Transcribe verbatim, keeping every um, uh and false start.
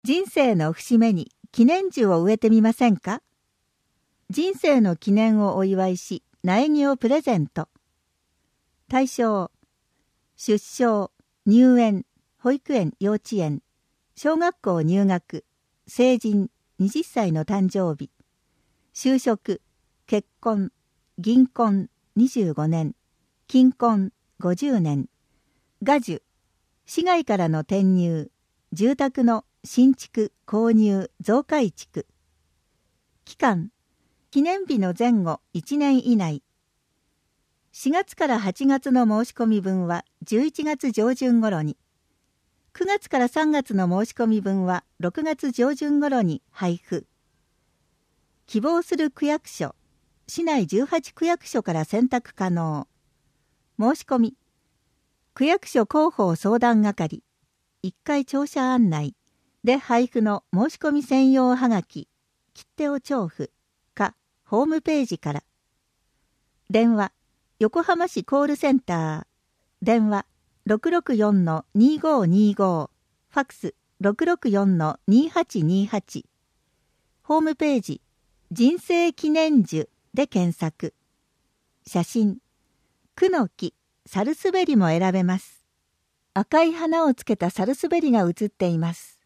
人生の節目に記念樹を植えてみませんか？人生の記念をお祝いし、苗木をプレゼント。対象、出生、入園、保育園、幼稚園、小学校入学、成人、はたちの誕生日、就職、結婚、銀婚にじゅうごねん、金婚ごじゅうねん、画樹、市外からの転入、住宅の新築、購入、増改築。期間、記念日の前後いちねん以内。しがつからはちがつの申し込み分はじゅういちがつ上旬頃に、くがつからさんがつの申し込み分はろくがつ上旬頃に配布。希望する区役所、市内じゅうはちく役所から選択可能。申し込み、区役所広報相談係、いっかい庁舎案内で配布の申し込み専用はがき、切手を調布かホームページから。電話、横浜市コールセンター、電話 ろくろくよんのにごにご、ファックス ろくろくよんのにはちにはち、ホームページ、人生記念樹で検索。写真、クの木、サルスベリも選べます。赤い花をつけたサルスベリが写っています。